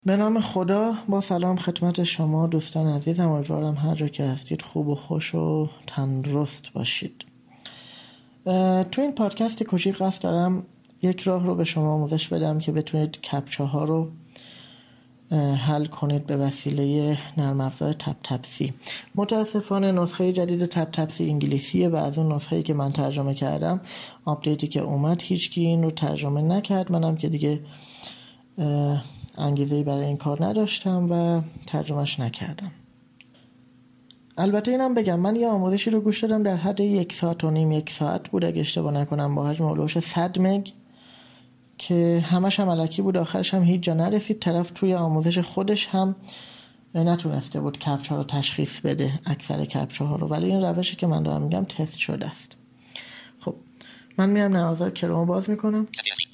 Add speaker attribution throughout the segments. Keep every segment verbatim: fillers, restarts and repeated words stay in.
Speaker 1: به نام خدا، با سلام خدمت شما دوستان عزیزم. امیدوارم هر جا که هستید خوب و خوش و تندرست باشید. تو این پادکست کوچیک قصد دارم یک راه رو به شما آموزش بدم که بتونید کپچه ها رو حل کنید به وسیله نرم افزار تپ تپسی. متاسفانه نسخه جدید تپ تپسی انگلیسیه و از اون نسخه‌ای که من ترجمه کردم، آپدیتی که اومد هیچکی این رو ترجمه نکرد. منم که دیگه انگیزه‌ای برای این کار نداشتم و ترجمهش نکردم. البته اینم بگم من یه آموزشی رو گوش دادم در حد یک ساعت و نیم یک ساعت بود اگه اشتباه نکنم، با حجم هولوش صد مگ که همش هم الکی بود، آخرش هم هیچ جا نرسید. طرف توی آموزش خودش هم نتونسته بود کپچه رو تشخیص بده، اکثر کپچه ها رو، ولی این روشی که من دارم میگم تست شده است. خب من میرم نوازار کروم باز میکنم.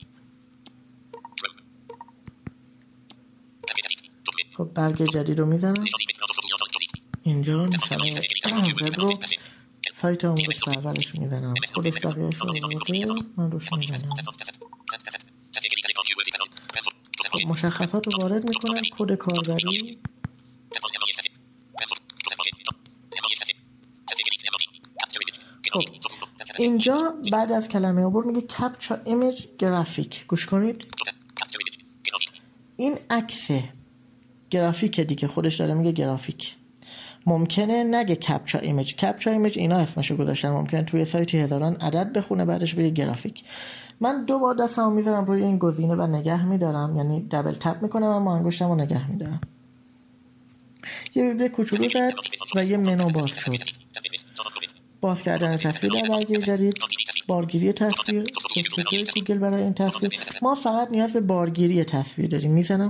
Speaker 1: خب برگ جدید رو میزنم اینجا، نشانه وب رو، سایت آموزش پرورش میزنم، خودش بقیهش رو آورده، من روش میزنم. خب مشخصات رو وارد میکنم، کد کاربری. خب اینجا بعد از کلمه عبور میگه کپچا ایمیج گرافیک. گوش کنید، این عکس گرافیک دیگه، خودش داره میگه گرافیک. ممکنه نگه کپچا ایمیج. کپچا ایمیج اینا اسمشو گذاشتن، ممکنه توی سایتی هزاران عدد بخونه بعدش بگه گرافیک. من دو بار دستمو میذارم روی این گزینه و نگه میدارم، یعنی دبل تپ میکنم اما انگشتمو نگه میدارم. یه ویبره کوچولو زد و یه منو باز شد. باز کردن تصویر در برگه جدید، بارگیری تصویر، جستجوی گوگل برای این تصویر. ما فقط نیاز به بارگیری تصویر داریم. میزنم.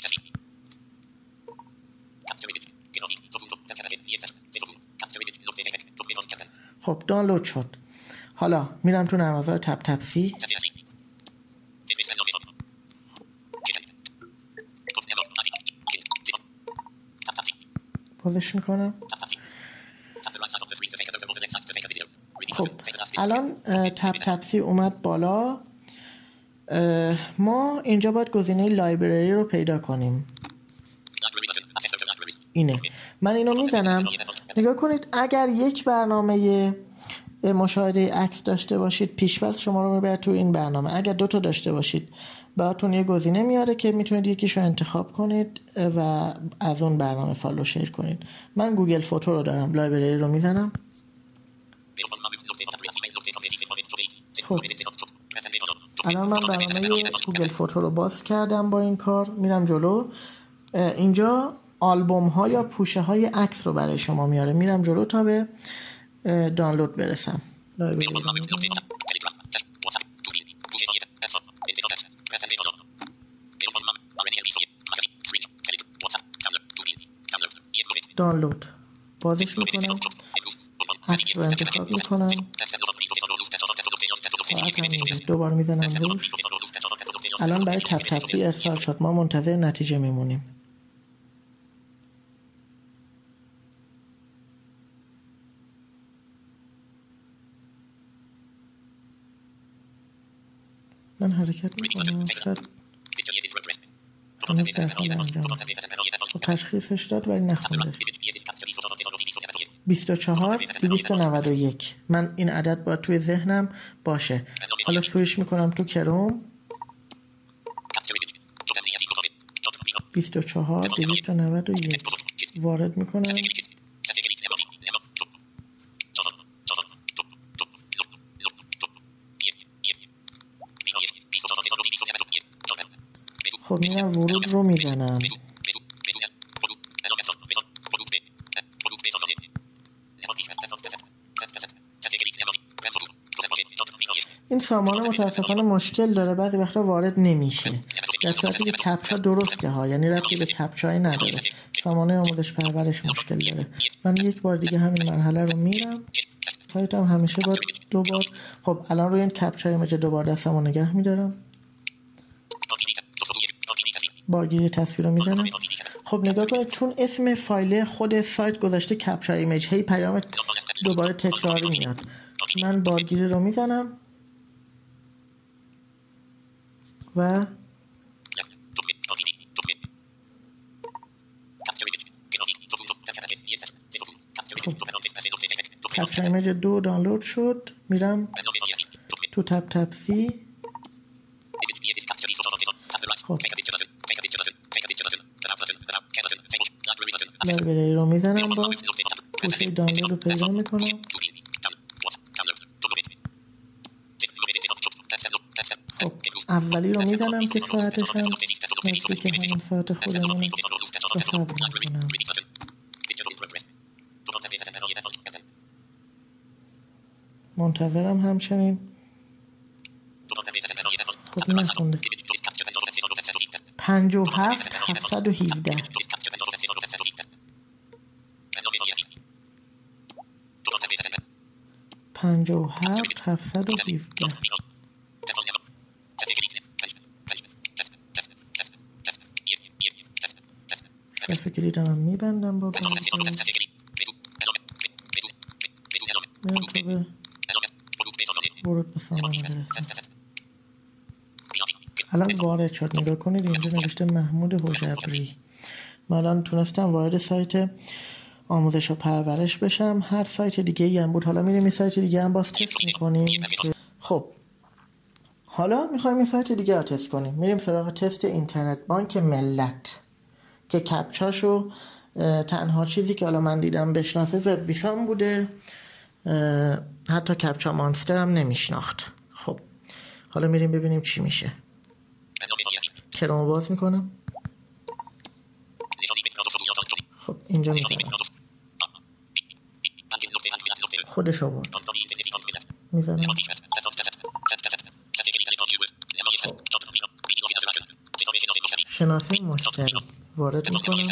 Speaker 1: خب دانلود شد. حالا میرم تو نرم افزار تپ تپسی، بازش میکنم. خب الان تپ تپسی اومد بالا. ما اینجا باید گزینه لایبرری رو پیدا کنیم. اینه. من اینو میزنم. نگاه کنید، اگر یک برنامه مشاهده عکس داشته باشید پیش‌فرض شما رو میبره تو این برنامه. اگر دو تا داشته باشید براتون یه گزینه میاره که میتونید یکیشو انتخاب کنید و از اون برنامه فایل شیر کنید. من گوگل فوتو رو دارم، لایبرری رو میزنم. خب الان من برنامه گوگل فوتو رو باز کردم. با این کار میرم جلو. اینجا آلبوم ها یا پوشه های عکس رو برای شما میاره. میرم جلو تا به دانلود برسم. دانلود بازش میکنم، عکس رو انتخاب میکنم، ساعت هم میده، دوبار میزنم روش. الان برای تپ تپسی ارسال شد، ما منتظر نتیجه میمونیم. من حرکت میکنم، شاید هنوز در حال انجام. خب تشخیصش داد ولی نخوندش. بیست و چهار دویست و نود و یک. من این عدد باید توی ذهنم باشه. حالا سویش میکنم تو کروم. بیست و چهار دویست و نود و یک وارد میکنم. خب میرم ورود رو میزنم. این سامانه متاسفانه مشکل داره، بعضی وقتا وارد نمیشه، در صورتی که کپچا درسته ها، یعنی ربطی به کپچای نداره. سامانه آموزش پرورش مشکل داره. من یک بار دیگه همین مرحله رو میرم. سایتم همیشه باید دوبار. خب الان روی این کپچای ایمیج دوبار دستمو نگه میدارم، بارگیری تصویر رو میزنم. خب نگاه کنید، چون اسم فایل خود سایت گذاشته کپچا ایمیج، هی پیام دوباره تکراری میاد. من بارگیری رو میزنم و کپچر ایمیج دو دانلود شد. میرم تو تپ تپ سی. خب لایبرری رو میزنم، باز گوشه دانلود رو پیدا میکنم. خب اولی رو میزنم که ساعتش هم نزدیک همون ساعت خودمونه و صبر میکنم. منتظرم همچنین. خب نخونده. پنج و هفت هفتصد و هفده. پنج و هفت هفتصد و هفده. صرف کلیدم هم میبندم با بند. میرم تو به ورود به سامانه برسم. الان وارد شد. نگاه کنید اینجا نوشته محمود حجبری. من الان تونستم وارد سایت آموزش و پرورش بشم. هر سایت دیگه ای هم بود. حالا میریم این سایت دیگه هم باز تست میکنیم. خب حالا میخوایم این سایت دیگه رو تست کنیم. میریم سراغ تست اینترنت بانک ملت که کپچاشو تنها چیزی که حالا من دیدم بشناسه وب بیسام بوده. حتی کپچا مانستر هم نمیشناخت. خب حالا میریم ببینیم چی میشه. کرومو باز میکنم. خب اینجا میزنم. خودش آورد. میزنم. خب. شناسه مشتری وارد میکنم.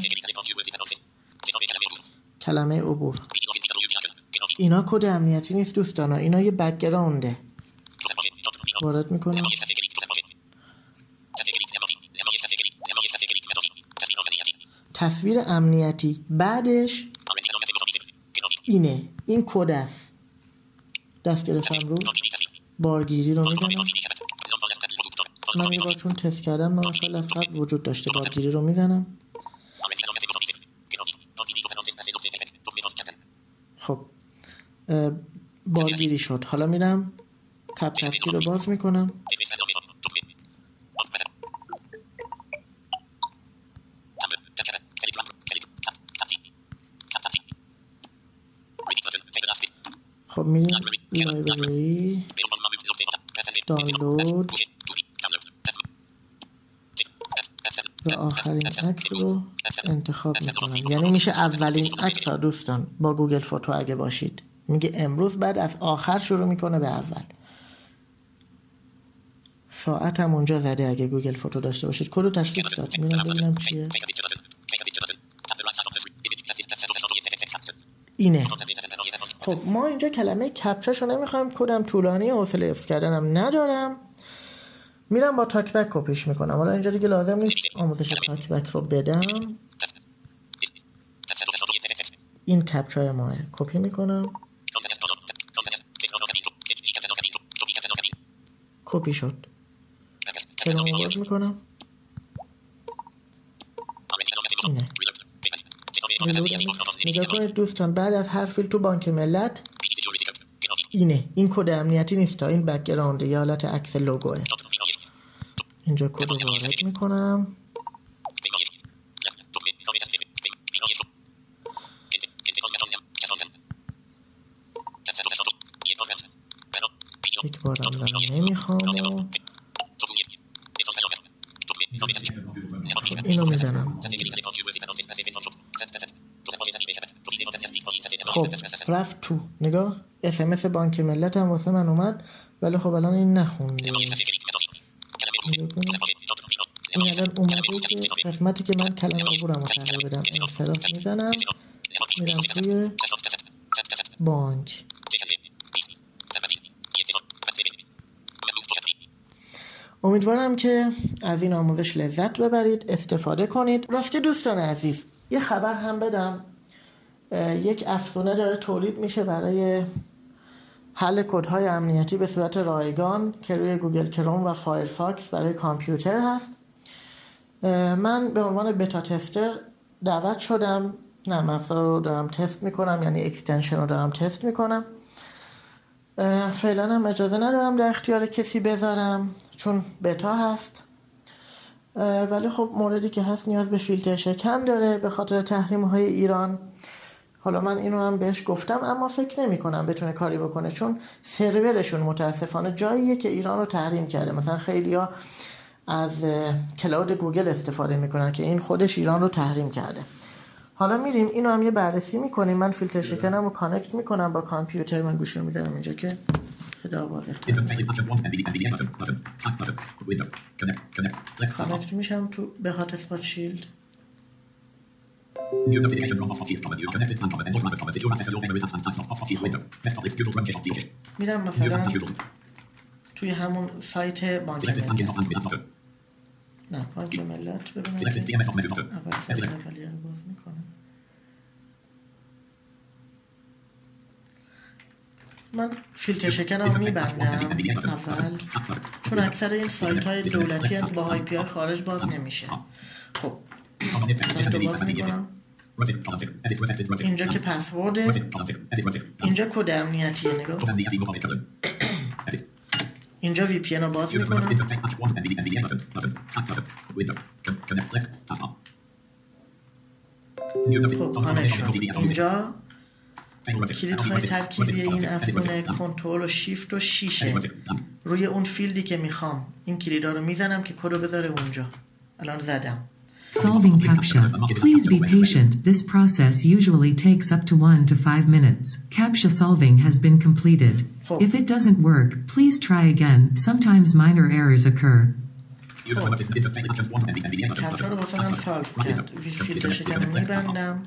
Speaker 1: کلمه عبور. اینا کد امنیتی نیست دوستانا، اینا یه بک‌گراونده. وارد میکنم. تصویر امنیتی بعدش اینه، این کد است. دست گرفتم رو بارگیری رو میزنم. من یه بار چون تست کردم نامفعل از قبل وجود داشته. بارگیری رو میزنم. خب بارگیری شد. حالا میرم تپ تپسی رو باز میکنم. خب میریم لایبرری دانلود و آخرین عکس رو انتخاب میکنم. یعنی میشه اولین عکس ها دوستان با گوگل فوتو اگه باشید. میگه امروز بعد از آخر شروع میکنه به اول. ساعت هم اونجا زده اگه گوگل فوتو داشته باشید. کد رو تشخیص داد. میرم ببینم چیه. اینه. خب ما اینجا کلمه کپچاشو نمیخوایم. کدم طولانی، حوصله حفظ کردنم ندارم. میرم با تاکبک کپیش میکنم. حالا اینجا دیگه لازم نیست آموزش تاکبک رو بدم. این کپچای ماه کپی میکنم. کپی شد. کلمه باز میکنم. اینه. نگاه کنید دوستان، بعد از هر فیل تو بانک ملت اینه. این کد امنیتی نیست تا این بک‌گراند یا حالت عکس لوگوه. اینجا کد رو وارد میکنم. یک بارم زنم نمیخوام. اینو میزنم. خب رفت تو. نگاه اس ام اس بانک ملت هم واسه من اومد، ولی خب الان این نخونده. این الان اومده که قسمتی که من کلمه عبورم رو تغییر بدم. انصراف میزنم. میرم توی بانک. امیدوارم که از این آموزش لذت ببرید، استفاده کنید. راستی دوستان عزیز یه خبر هم بدم. یک افزونه داره تولید میشه برای حل کدهای امنیتی به صورت رایگان که روی گوگل کروم و فایرفاکس برای کامپیوتر هست. من به عنوان بتا تستر دعوت شدم نرم افزار رو دارم تست میکنم، یعنی اکستنشن رو دارم تست میکنم. فعلا هم اجازه ندارم در اختیار کسی بذارم چون بتا هست، ولی خب موردی که هست نیاز به فیلتر شکن داره به خاطر تحریم های ایران. حالا من اینو هم بهش گفتم اما فکر نمی کنم بتونه کاری بکنه، چون سرورشون متاسفانه جاییه که ایران رو تحریم کرده. مثلا خیلیا از کلاود گوگل استفاده میکنن که این خودش ایران رو تحریم کرده. حالا میریم اینو هم یه بررسی میکنیم. من فیلتر شکنم رو کانکت میکنم با کامپیوتر. من گوشی رو میذارم اینجا که صدا واضح کانکت میشم تو به هات اسپات شیلد. میرم مثلا توی همون سایت بانک ملت. نه بانک ملت ببینم که اول سایت اولیه رو باز میکنم. من فیلتر شکن رو میبندم اول، چون اکثر این سایت های دولتی از با آی پی آی خارج باز نمیشه. خب سایت رو باز میکنم. اینجا که پسورده، اینجا کد امنیتیه، نگاه. اینجا وی پی ان رو باز میکنم. خب کانکشن. اینجا کلیدهای ترکیبی این افزون کنترل و شیفت و شیشه. روی اون فیلدی که میخوام این کلیدا رو میزنم که کد رو بذاره اونجا. الان زدم.
Speaker 2: Solving CAPTCHA. Please be patient. This process usually takes up to one to five minutes. CAPTCHA solving has been completed. If it doesn't work, please try again. Sometimes minor errors occur.
Speaker 1: CAPTCHA رو واسه من سالو کرد. فیلتر شکن رو میبندم.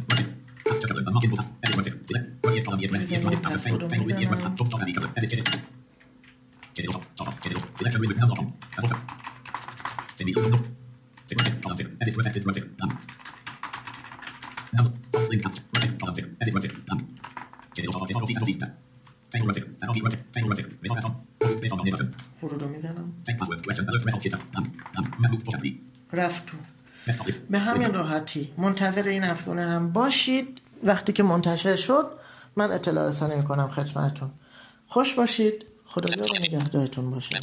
Speaker 1: فرودو میزنم. رفت تو. به همین راحتی منتظر این افزونه هم باشید. وقتی که منتشر شد من اطلاع رسانی میکنم خدمتتون. خوش باشید. خدا نگهدارتون باشه.